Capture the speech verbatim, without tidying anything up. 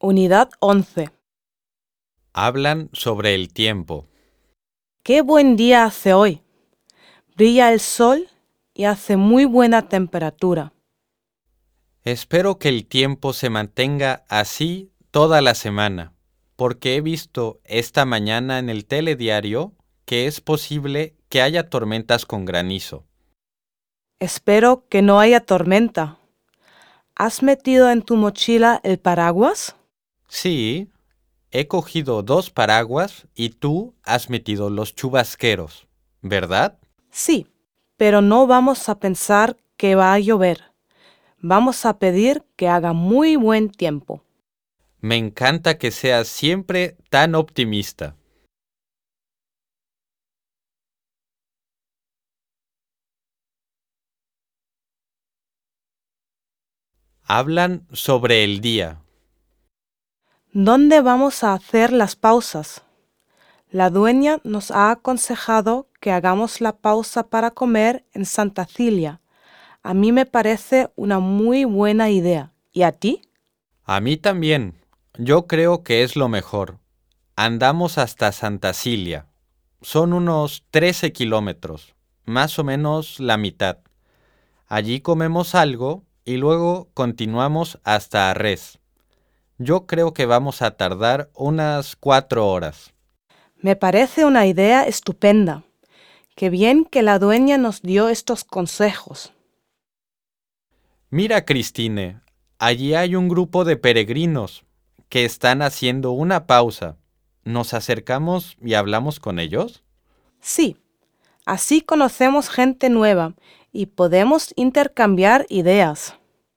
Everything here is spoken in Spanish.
Unidad once. Hablan sobre el tiempo. ¡Qué buen día hace hoy! Brilla el sol y hace muy buena temperatura. Espero que el tiempo se mantenga así toda la semana, porque he visto esta mañana en el telediario que es posible que haya tormentas con granizo. Espero que no haya tormenta. ¿Has metido en tu mochila el paraguas? Sí, he cogido dos paraguas y tú has metido los chubasqueros, ¿verdad? Sí, pero no vamos a pensar que va a llover. Vamos a pedir que haga muy buen tiempo. Me encanta que seas siempre tan optimista. Hablan sobre el día. ¿Dónde vamos a hacer las pausas? La dueña nos ha aconsejado que hagamos la pausa para comer en Santa Cilia. A mí me parece una muy buena idea. ¿Y a ti? A mí también. Yo creo que es lo mejor. Andamos hasta Santa Cilia. Son unos trece kilómetros, más o menos la mitad. Allí comemos algo y luego continuamos hasta Arres. Yo creo que vamos a tardar unas cuatro horas. Me parece una idea estupenda. Qué bien que la dueña nos dio estos consejos. Mira, Cristine, allí hay un grupo de peregrinos que están haciendo una pausa. ¿Nos acercamos y hablamos con ellos? Sí, así conocemos gente nueva y podemos intercambiar ideas.